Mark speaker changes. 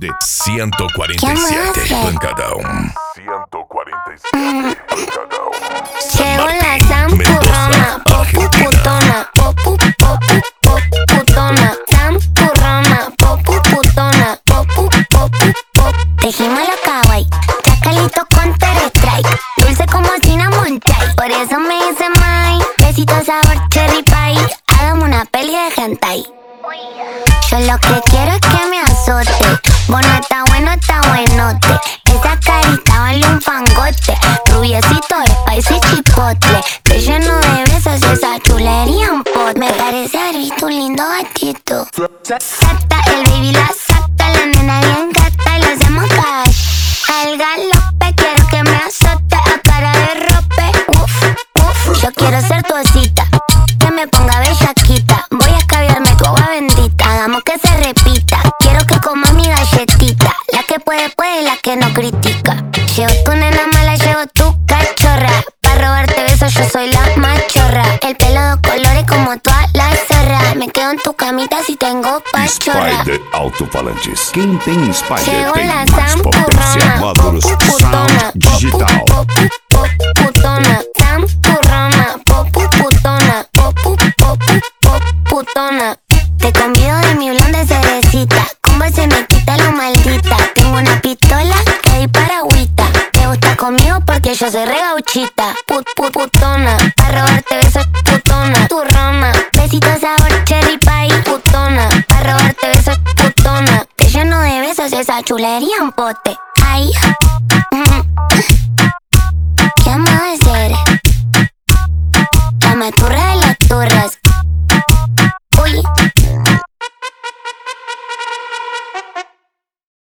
Speaker 1: de 147 pancadão. 147 pancadão.
Speaker 2: Llegó la zampurrona, popu putona, popu popu popu putona, zampurrona, popu putona, popu popu popu. Dijimos lo kawaii, chacalito con Strike, dulce como cinnamon chai, por eso me dice Mai. Besito sabor cherry pie, hagamos una peli de hentai. Yo lo que quiero es que me azote. Bueno, está buenote. Esa carita vale un fangote. Rubiecito, spicy chipotle. Te lleno de besos y esa chulería un pot. Me parece haber visto un lindo gatito. Sata, el baby la saca. La nena bien gata y lo hacemos cash. Al galope quiero que me azote a cara de rope. Uf, yo quiero ser tu osita, que me ponga bellaquita. Voy a escabiarme tu agua bendita. Hagamos que se repita. Quiero que comas mi galletita. La que puede, la que no critica. Llevo tu nena mala, llevo tu cachorra. Pa' robarte besos yo soy la machorra. El pelo de colores como toda la zorra. Me quedo en tu camita si tengo pachorra.
Speaker 1: Spider Alto-Falantes. Quem tem Spider
Speaker 2: Llegó
Speaker 1: tem
Speaker 2: la
Speaker 1: mais potência.
Speaker 2: zampurrona,
Speaker 1: Módulos
Speaker 2: popu putona,
Speaker 1: Sound Digital.
Speaker 2: popu putona, zampurrona, popu putona, popu popu popu putona. Te convido de mi blonde de cerecita. Con vos se me quita lo maldita. Tengo una pistola que dispara agüita. Te gusta conmigo porque yo soy re gauchita. Putona, a robarte besos putona. Turrona, besito sabor cherry pie. Putona, a robarte besos putona. Te lleno de besos y esa chulería un pote. Ay, ¿qué vamos a hacer? Dame tu rey.